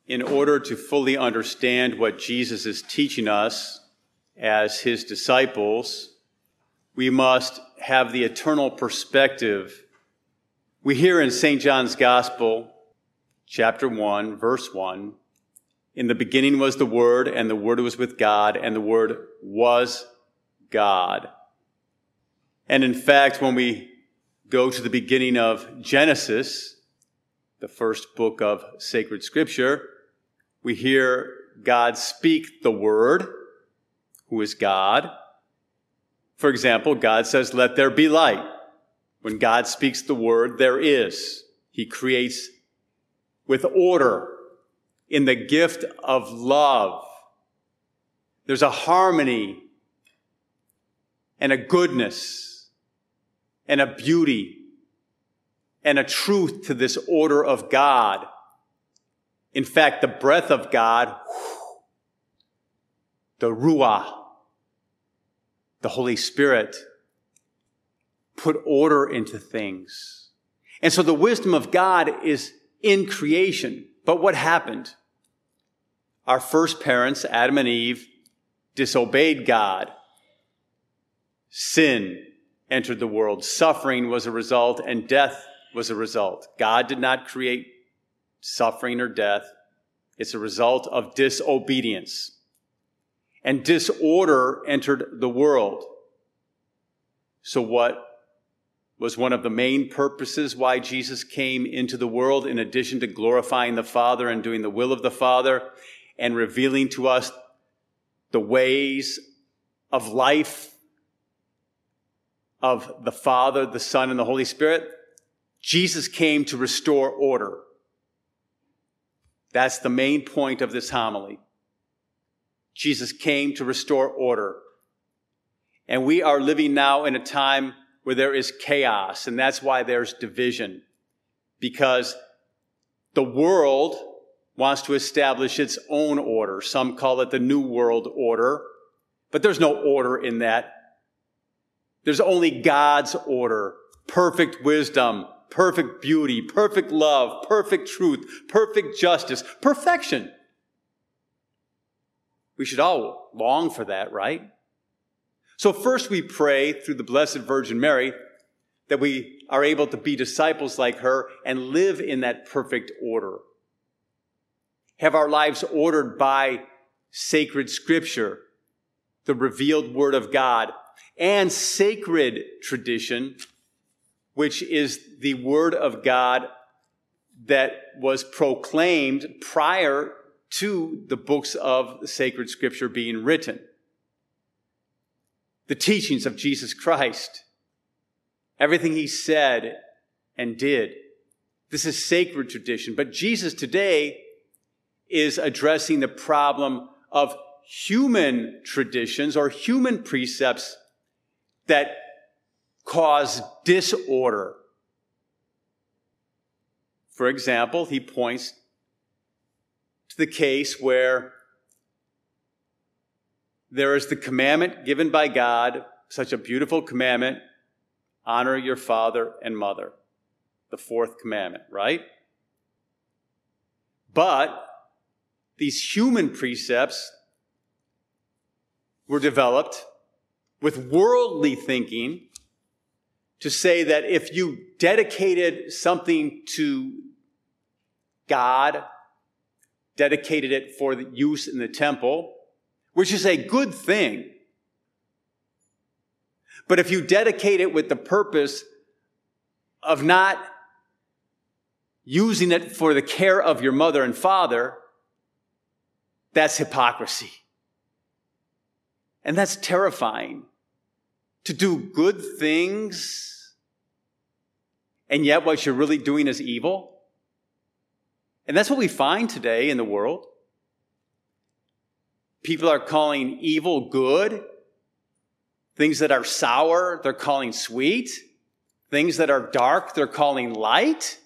in order to fully understand what Jesus is teaching us as his disciples, we must have the eternal perspective. We hear in St. John's Gospel, chapter 1, verse 1, "In the beginning was the Word, and the Word was with God, and the Word was God." And in fact, when we go to the beginning of Genesis, the first book of sacred Scripture, we hear God speak the Word, who is God. For example, God says, "Let there be light." When God speaks the Word, there is. He creates with order in the gift of love. There's a harmony and a goodness and a beauty and a truth to this order of God. In fact, the breath of God, the Ruah, the Holy Spirit, put order into things. And so the wisdom of God is in creation. But what happened? Our first parents, Adam and Eve, disobeyed God. Sin entered the world. Suffering was a result, and death was a result. God did not create suffering or death. It's a result of disobedience. And disorder entered the world. So what was one of the main purposes why Jesus came into the world, in addition to glorifying the Father and doing the will of the Father and revealing to us the ways of life of the Father, the Son, and the Holy Spirit? Jesus came to restore order. That's the main point of this homily. Jesus came to restore order. And we are living now in a time where there is chaos, and that's why there's division. Because the world wants to establish its own order. Some call it the New World Order, but there's no order in that. There's only God's order, perfect wisdom, perfect beauty, perfect love, perfect truth, perfect justice, perfection. We should all long for that, right? So first we pray through the Blessed Virgin Mary that we are able to be disciples like her and live in that perfect order. Have our lives ordered by sacred Scripture, the revealed Word of God, and sacred tradition, which is the Word of God that was proclaimed prior to the books of the sacred Scripture being written. The teachings of Jesus Christ, everything he said and did. This is sacred tradition. But Jesus today is addressing the problem of human traditions or human precepts that cause disorder. For example, he points to the case where there is the commandment given by God, such a beautiful commandment, honor your father and mother, the fourth commandment, right? But these human precepts were developed with worldly thinking to say that if you dedicated something to God, dedicated it for the use in the temple, which is a good thing. But if you dedicate it with the purpose of not using it for the care of your mother and father, that's hypocrisy. And that's terrifying. To do good things, and yet what you're really doing is evil. And that's what we find today in the world. People are calling evil good. Things that are sour, they're calling sweet. Things that are dark, they're calling light.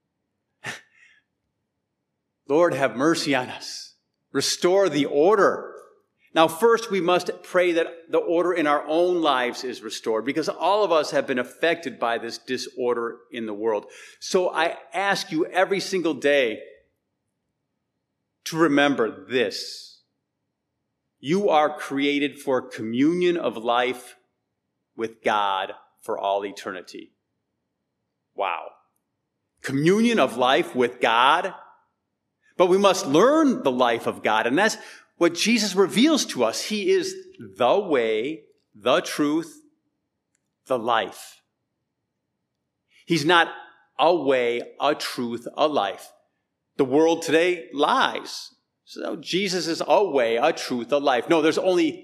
Lord, have mercy on us. Restore the order. Now, first, we must pray that the order in our own lives is restored, because all of us have been affected by this disorder in the world. So I ask you every single day, to remember this. You are created for communion of life with God for all eternity. Wow. Communion of life with God. But we must learn the life of God, and that's what Jesus reveals to us. He is the way, the truth, the life. He's not a way, a truth, a life. The world today lies. So Jesus is a way, a truth, a life. No, there's only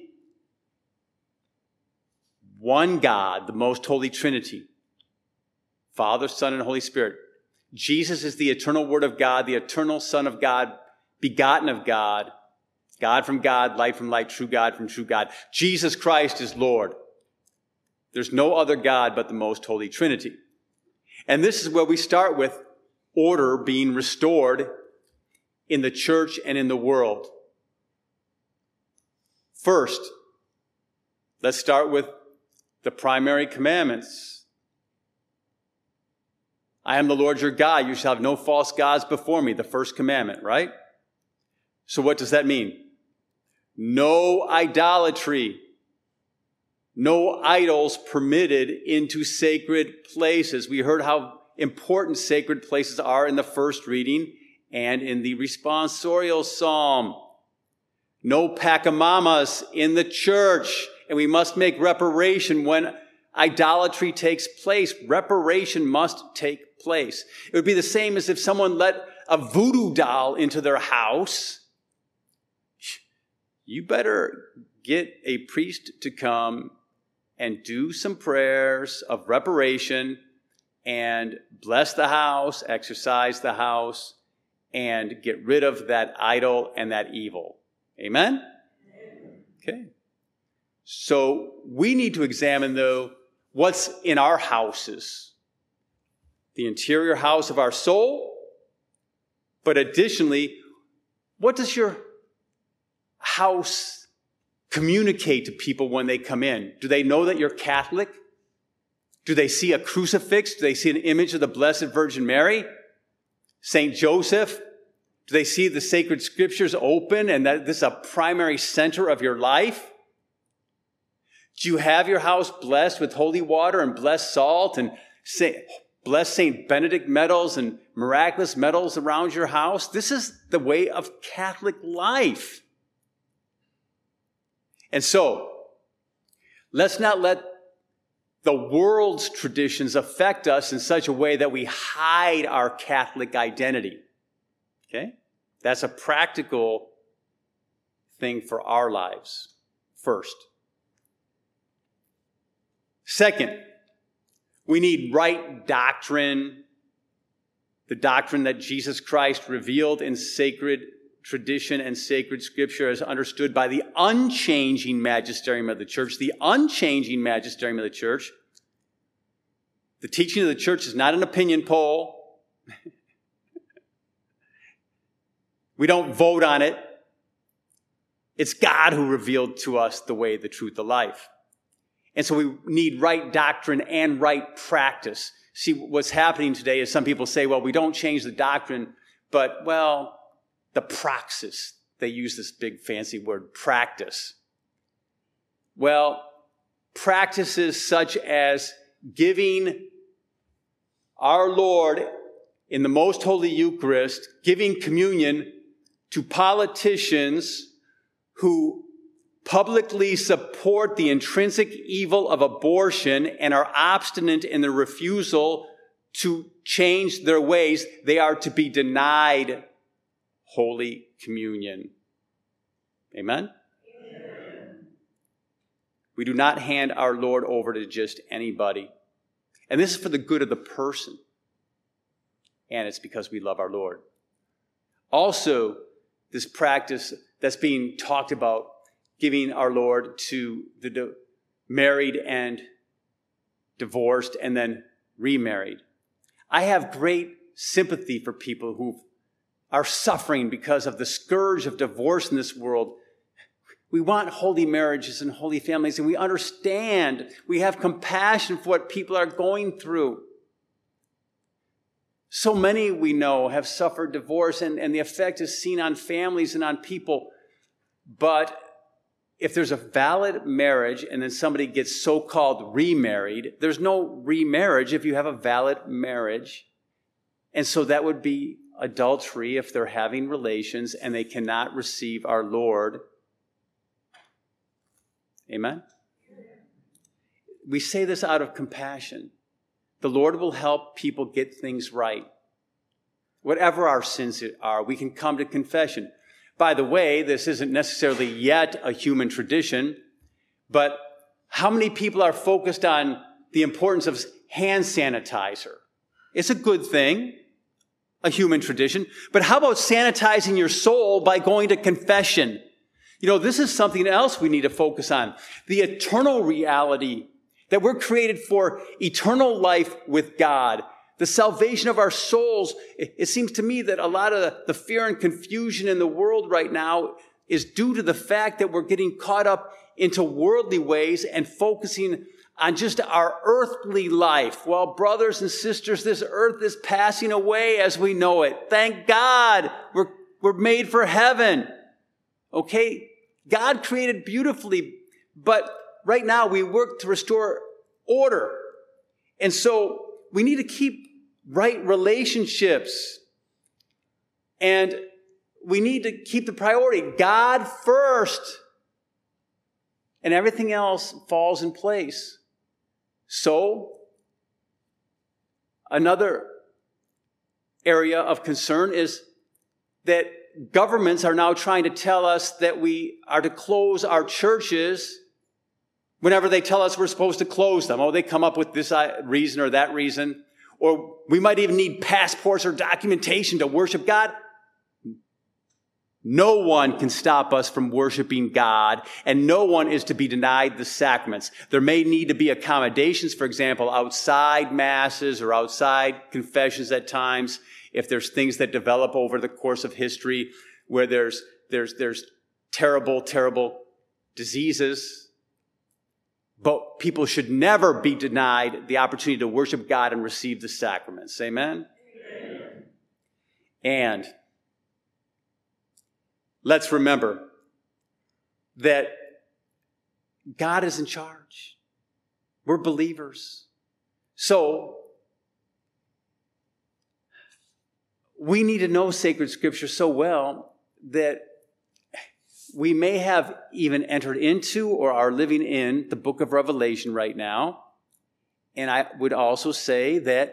one God, the most holy Trinity. Father, Son, and Holy Spirit. Jesus is the eternal Word of God, the eternal Son of God, begotten of God, God from God, light from light, true God from true God. Jesus Christ is Lord. There's no other God but the most holy Trinity. And this is where we start with order being restored in the church and in the world. First, let's start with the primary commandments. I am the Lord your God. You shall have no false gods before me. The first commandment, right? So what does that mean? No idolatry. No idols permitted into sacred places. We heard how important sacred places are in the first reading and in the responsorial psalm. No pacamamas in the church. And we must make reparation when idolatry takes place. Reparation must take place. It would be the same as if someone let a voodoo doll into their house. You better get a priest to come and do some prayers of reparation and bless the house, exorcise the house, and get rid of that idol and that evil. Amen? Okay. So we need to examine, though, what's in our houses. The interior house of our soul. But additionally, what does your house communicate to people when they come in? Do they know that you're Catholic? Do they see a crucifix? Do they see an image of the Blessed Virgin Mary? Saint Joseph? Do they see the sacred scriptures open and that this is a primary center of your life? Do you have your house blessed with holy water and blessed salt and blessed St. Benedict medals and miraculous medals around your house? This is the way of Catholic life. And so, let's not let the world's traditions affect us in such a way that we hide our Catholic identity. Okay? That's a practical thing for our lives, first. Second, we need right doctrine, the doctrine that Jesus Christ revealed in sacred tradition and sacred scripture as understood by the unchanging magisterium of the church. The unchanging magisterium of the church. The teaching of the church is not an opinion poll. We don't vote on it. It's God who revealed to us the way, the truth, the life. And so we need right doctrine and right practice. See, what's happening today is some people say, well, we don't change the doctrine, but, well, the praxis. They use this big fancy word, practice. Well, practices such as giving our Lord in the most holy Eucharist, giving communion to politicians who publicly support the intrinsic evil of abortion and are obstinate in their refusal to change their ways, they are to be denied Holy Communion. Amen? Amen? We do not hand our Lord over to just anybody. And this is for the good of the person. And it's because we love our Lord. Also, this practice that's being talked about, giving our Lord to the married and divorced and then remarried. I have great sympathy for people who are suffering because of the scourge of divorce in this world. We want holy marriages and holy families, and we understand, we have compassion for what people are going through. So many we know have suffered divorce, and the effect is seen on families and on people. But if there's a valid marriage and then somebody gets so-called remarried, there's no remarriage if you have a valid marriage. And so that would be adultery if they're having relations and they cannot receive our Lord. Amen? We say this out of compassion. The Lord will help people get things right. Whatever our sins are, we can come to confession. By the way, this isn't necessarily yet a human tradition, but how many people are focused on the importance of hand sanitizer? It's a good thing, a human tradition, but how about sanitizing your soul by going to confession? You know, this is something else we need to focus on. The eternal reality that we're created for eternal life with God. The salvation of our souls. It seems to me that a lot of the fear and confusion in the world right now is due to the fact that we're getting caught up into worldly ways and focusing on just our earthly life. Well, brothers and sisters, this earth is passing away as we know it. Thank God we're made for heaven. Okay? God created beautifully, but right now we work to restore order. And so we need to keep right relationships. And we need to keep the priority, God first. And everything else falls in place. So, another area of concern is that governments are now trying to tell us that we are to close our churches whenever they tell us we're supposed to close them. Oh, they come up with this reason or that reason. Or we might even need passports or documentation to worship God. No one can stop us from worshiping God, and no one is to be denied the sacraments. There may need to be accommodations, for example, outside masses or outside confessions at times, if there's things that develop over the course of history where there's terrible, terrible diseases. But people should never be denied the opportunity to worship God and receive the sacraments. Amen? Amen. And let's remember that God is in charge. We're believers. So we need to know sacred scripture so well that we may have even entered into or are living in the book of Revelation right now. And I would also say that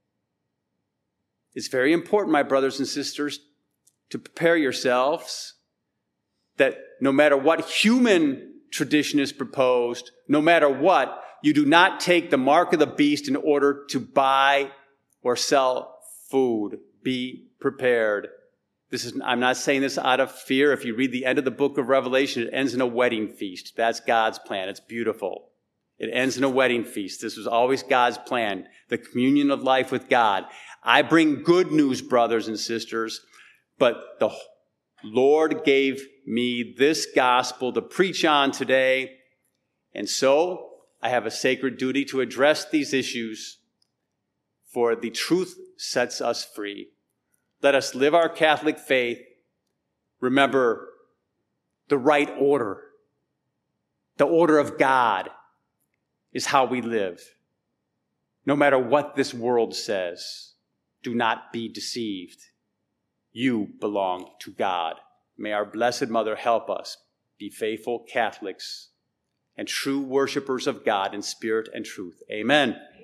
it's very important, my brothers and sisters, to prepare yourselves that no matter what human tradition is proposed, no matter what, you do not take the mark of the beast in order to buy or sell food. Be prepared. I'm not saying this out of fear. If you read the end of the book of Revelation, it ends in a wedding feast. That's God's plan. It's beautiful. It ends in a wedding feast. This was always God's plan, the communion of life with God. I bring good news, brothers and sisters, but the Lord gave me this gospel to preach on today. And so I have a sacred duty to address these issues, for the truth sets us free. Let us live our Catholic faith. Remember the right order. The order of God is how we live. No matter what this world says, do not be deceived. You belong to God. May our Blessed Mother help us be faithful Catholics and true worshipers of God in spirit and truth. Amen.